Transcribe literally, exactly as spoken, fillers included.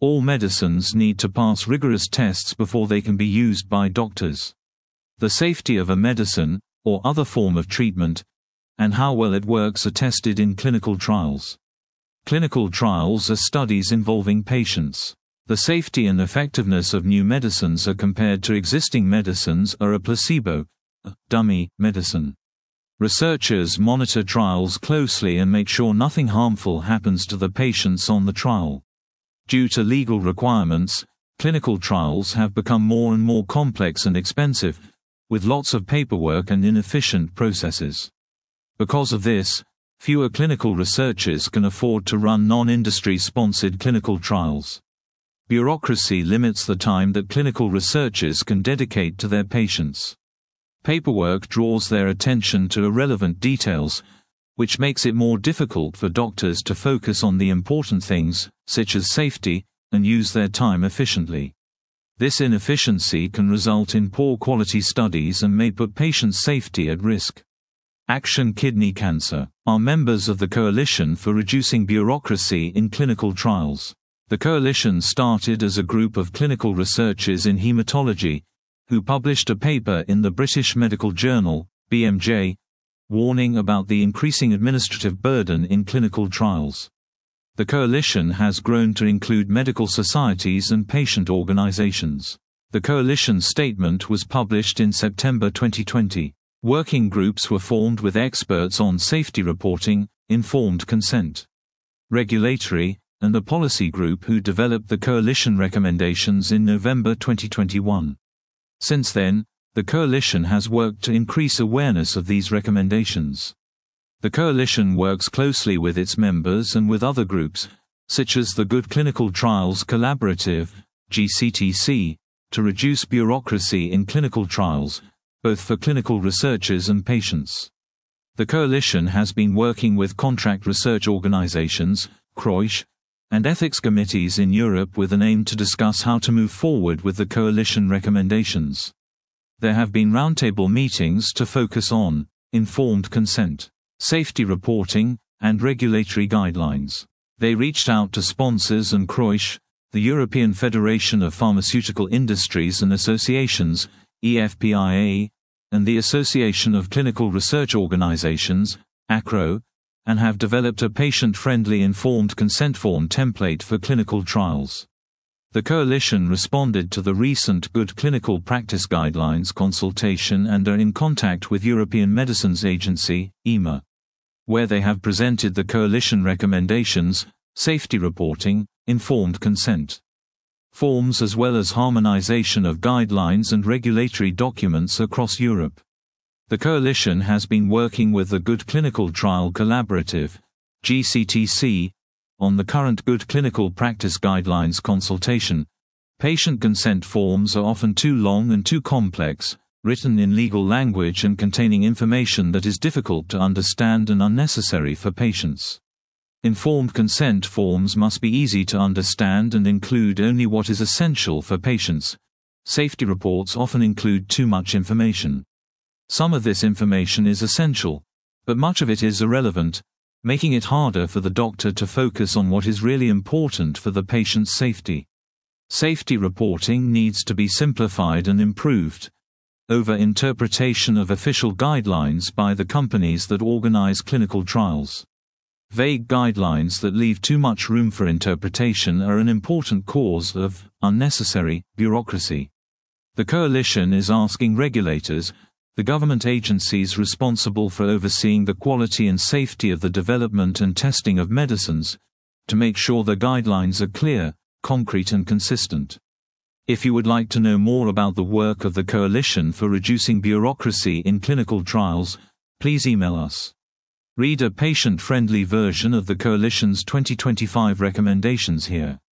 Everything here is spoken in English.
All medicines need to pass rigorous tests before they can be used by doctors. The safety of a medicine, or other form of treatment, and how well it works are tested in clinical trials. Clinical trials are studies involving patients. The safety and effectiveness of new medicines are compared to existing medicines or a placebo, a dummy medicine. Researchers monitor trials closely and make sure nothing harmful happens to the patients on the trial. Due to legal requirements, clinical trials have become more and more complex and expensive, with lots of paperwork and inefficient processes. Because of this, fewer clinical researchers can afford to run non-industry sponsored clinical trials. Bureaucracy limits the time that clinical researchers can dedicate to their patients. Paperwork draws their attention to irrelevant details, which makes it more difficult for doctors to focus on the important things, such as safety, and use their time efficiently. This inefficiency can result in poor quality studies and may put patients' safety at risk. Action Kidney Cancer are members of the Coalition for Reducing Bureaucracy in Clinical Trials. The coalition started as a group of clinical researchers in hematology, who published a paper in the British Medical Journal, B M J, warning about the increasing administrative burden in clinical trials. The coalition has grown to include medical societies and patient organizations. The coalition statement was published in September twenty twenty. Working groups were formed with experts on safety reporting, informed consent, regulatory, and a policy group who developed the coalition recommendations in November twenty twenty-one. Since then, the coalition has worked to increase awareness of these recommendations. The coalition works closely with its members and with other groups, such as the Good Clinical Trials Collaborative, G C T C, to reduce bureaucracy in clinical trials, both for clinical researchers and patients. The coalition has been working with contract research organizations, C R O I S H, and ethics committees in Europe with an aim to discuss how to move forward with the coalition recommendations. There have been roundtable meetings to focus on informed consent, safety reporting, and regulatory guidelines. They reached out to sponsors and C R O I S H, the European Federation of Pharmaceutical Industries and Associations, E F P I A, and the Association of Clinical Research Organizations, A C R O, and have developed a patient-friendly informed consent form template for clinical trials. The coalition responded to the recent Good Clinical Practice Guidelines consultation and are in contact with European Medicines Agency, E M A, where they have presented the coalition recommendations, safety reporting, informed consent forms as well as harmonization of guidelines and regulatory documents across Europe. The coalition has been working with the Good Clinical Trial Collaborative, G C T C, on the current Good Clinical Practice Guidelines consultation. Patient consent forms are often too long and too complex, written in legal language and containing information that is difficult to understand and unnecessary for patients. Informed consent forms must be easy to understand and include only what is essential for patients. Safety reports often include too much information. Some of this information is essential, but much of it is irrelevant, making it harder for the doctor to focus on what is really important for the patient's safety. Safety reporting needs to be simplified and improved. Over-interpretation of official guidelines by the companies that organize clinical trials. Vague guidelines that leave too much room for interpretation are an important cause of unnecessary bureaucracy. The coalition is asking regulators, the government agencies responsible for overseeing the quality and safety of the development and testing of medicines, to make sure the guidelines are clear, concrete and consistent. If you would like to know more about the work of the Coalition for Reducing Bureaucracy in Clinical Trials, please email us. Read a patient-friendly version of the Coalition's twenty twenty-five recommendations here.